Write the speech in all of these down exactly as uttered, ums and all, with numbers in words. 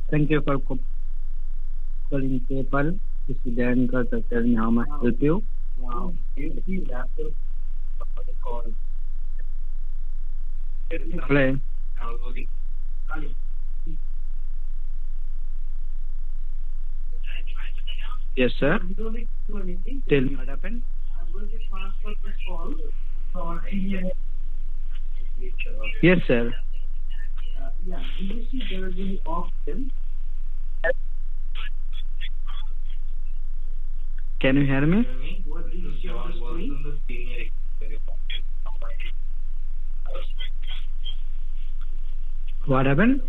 Thank you for co- calling PayPal. This is Dan Carter. Tell me how may I help you? Wow. Hello. Yes, sir. Tell me what happened. Yes, sir. Can you hear me? What happened?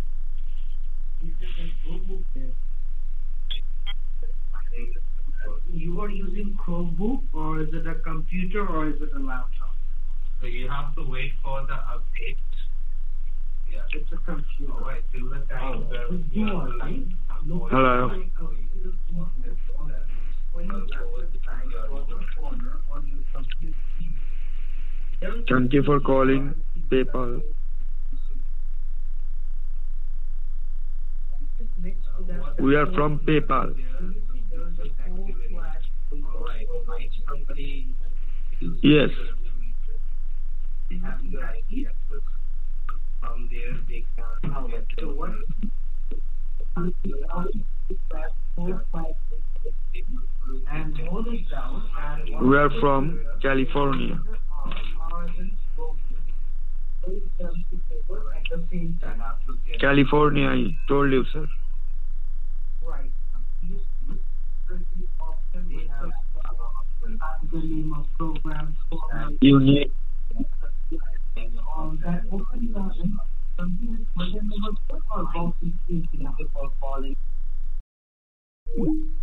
You are using Chromebook, or is it a computer, or is it a laptop? So you have to wait for the update. Yeah. It's a computer. All right, till the time where you have to like, Hello. Thank you for calling PayPal. We are from PayPal. Yes. From there they can get to one. And hold it down. And We are from California. at the same time. California, I told you, sir. Right. Often we have the name of programs. You need. Um, that open button, something is written over or both is for calling.